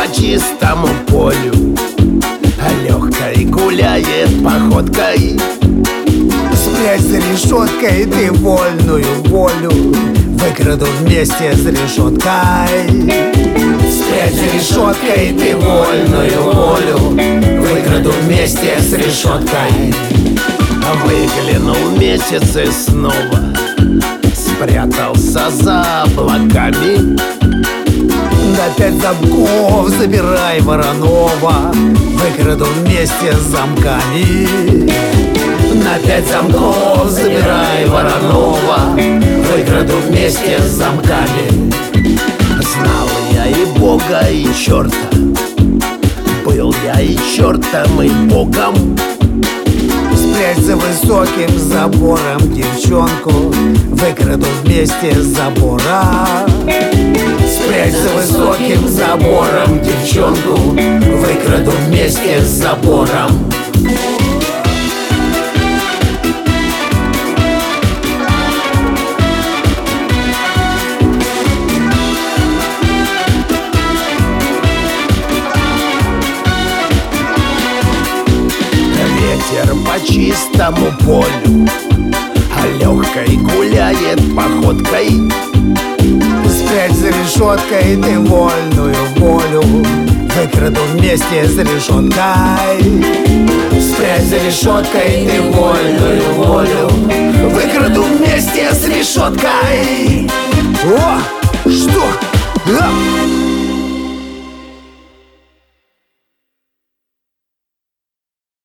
по чистому полю, легкой гуляет походкой. Спрячь за решеткой ты вольную волю, выкраду вместе с решеткой. Спрячь за решеткой ты вольную волю, выкраду вместе с решеткой. Выглянул месяц и снова спрятался за облаками. На 5 замков забирай Воронова, выкраду вместе с замками. На 5 замков забирай Воронова, выкраду вместе с замками. Знал я и Бога, и черта, был я и чертом, и Богом. Спрячь за высоким забором девчонку, выкраду вместе с забора. Спрячь за высоким забором девчонку, выкраду вместе с забором. Ветер по чистому полю, легкой гуляет походкой. Спрячь за решеткой ты вольную волю, выкраду вместе с решеткой. Спрячь за решеткой ты вольную волю, выкраду вместе с решеткой. О, что?